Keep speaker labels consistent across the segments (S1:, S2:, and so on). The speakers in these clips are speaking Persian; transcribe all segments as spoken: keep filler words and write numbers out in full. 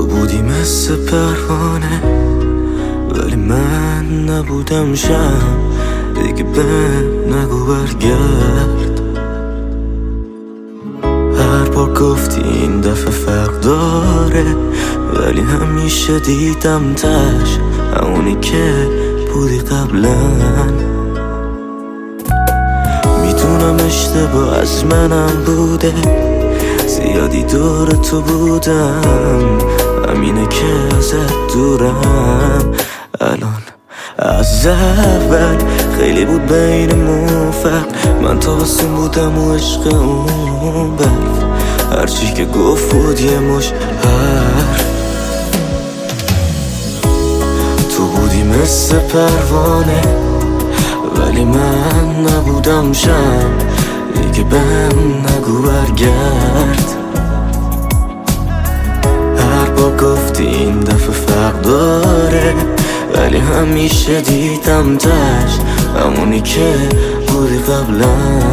S1: بودی مثل پروانه ولی من نبودم شم، دیگه بهم نگو برگرد. هر بار گفتی این دفعه فرق داره ولی همیشه دیدم تش همونی که بودی قبلا. میدونم اشتباه از منم بوده، زیادی دور تو بودم، همینه که ازت دورم. الان از اول خیلی بود بینمون فرق، من تابستون بودم و عشق اون برف، هرچی که گفت بود یه مش حرف. تو بودی مثل پروانه ولی من نبودم شم، دیگه بهم نگو برگرد. هر بار گفتی این دفعه فرق داره ولی همیشه دیدم تش همونی که بودی قبلا.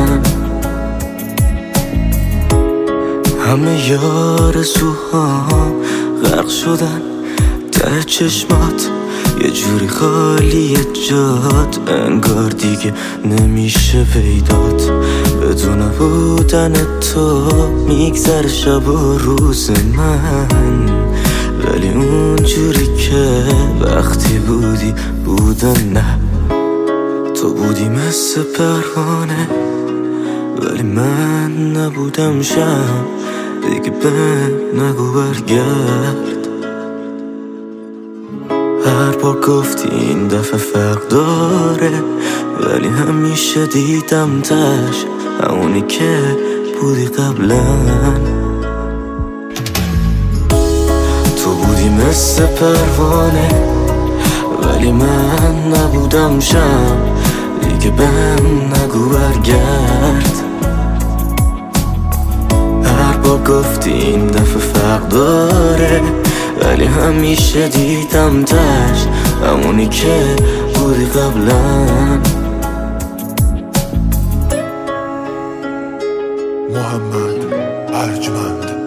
S1: همه آرزوهام غرق شدن ته چشمات، یه جوری خالی جات، انگار دیگه نمیشه پیدات. بدون بودن تو میگذره شب و روز من، ولی اون جوری که وقتی بودی بودن نه. تو بودی مثل پروانه ولی من نبودم شم، دیگه بهم نگو برگرد. هر بار گفتی این دفعه فرق داره ولی همیشه دیدم تش همونی که بودی قبلا. تو بودی مثل پروانه ولی من نبودم شم، دیگه بهم نگو برگرد. هر بار گفتی این دفعه فرق داره ولی همیشه دیدم تش همونی که بودی قبلا.
S2: محمد ارجمند